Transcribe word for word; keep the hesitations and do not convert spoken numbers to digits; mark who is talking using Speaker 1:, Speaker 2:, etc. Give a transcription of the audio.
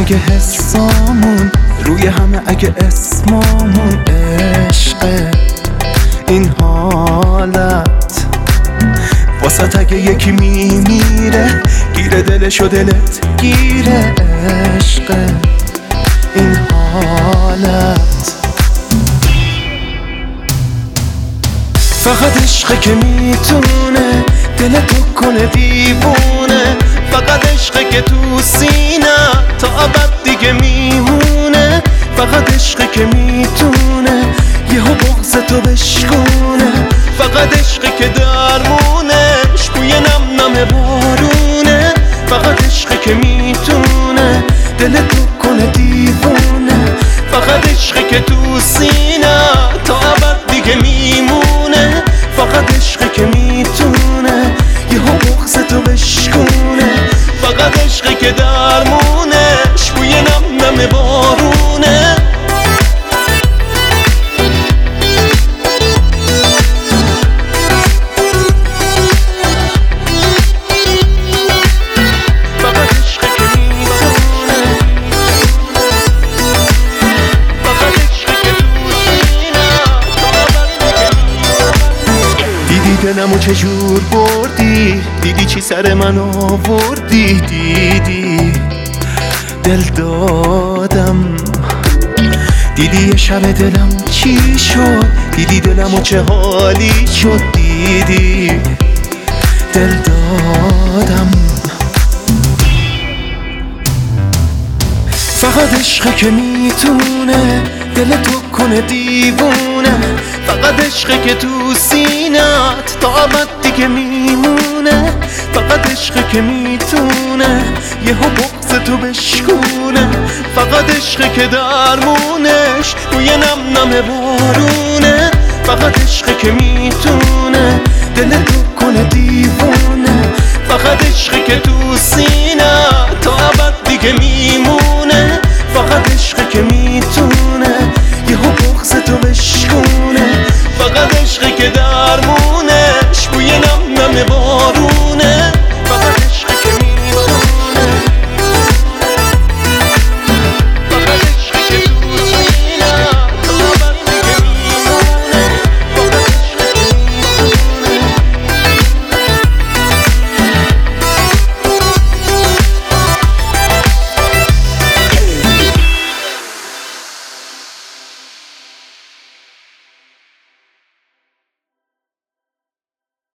Speaker 1: اگه حسامون روی همه، اگه اسمامون عشقه، این حالت واسط اگه یکی میمیره گیره دلش و دلت گیره عشقه، این حالت فقط عشقه که میتونه دلتو کنه دیوونه، فقط عشقه که تو سینه تا ابد دیگه میمونه، فقط عشقه که میتونه یهو بغضتو بشکونه، فقط عشقه که درمونش بوی نم نم بارونه، فقط عشقه که میتونه دلتو کنه دیوونه، فقط عشقه که تو سینه تا ابد دیگه میمونه، فقط عشقه که میتونه یهو بغضتو بشکونه، فقط عشقه که درمونش بوی نم نم بارونه. دلمو چجور بردی، دیدی چی سر من آوردی، دیدی دل دادم، دیدی یه شب دلم چی شد، دیدی دلمو چه حالی شد، دیدی دل دادم. فقط عشقه که میتونه دلتو کنه دیوونه، فقط عشقه که تو سینت تا ابد دیگه میمونه، فقط عشقه که میتونه یهو بغضتو بشکونه، فقط عشقه که درمونش بوی نم نم بارونه، فقط عشقه که میتونه دلتو کنه دیوونه، فقط عشقه که تو سینت